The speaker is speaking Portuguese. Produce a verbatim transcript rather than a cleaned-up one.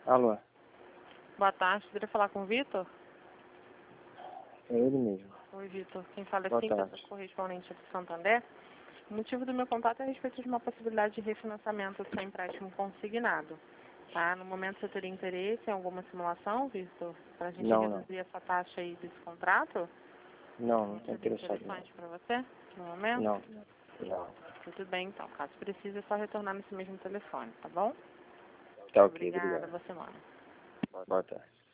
Alô, Boa tarde, poderia falar com o Vitor? é ele mesmo. Oi, Vitor. Quem fala é Boa Cíntia, tarde. sou correspondente do Santander. O motivo do meu contato é a respeito de uma possibilidade de refinanciamento do seu empréstimo consignado. Tá? No momento você teria interesse em alguma simulação, Vitor? Para a gente Não, não. reduzir essa taxa aí desse contrato? Não, não Não estou seria interessado não. interessante para você, no momento? Não, não. Tudo bem, então. Caso precise, é só retornar nesse mesmo telefone, tá bom? Tá ok, Obrigada, obrigado. boa semana. Boa tarde.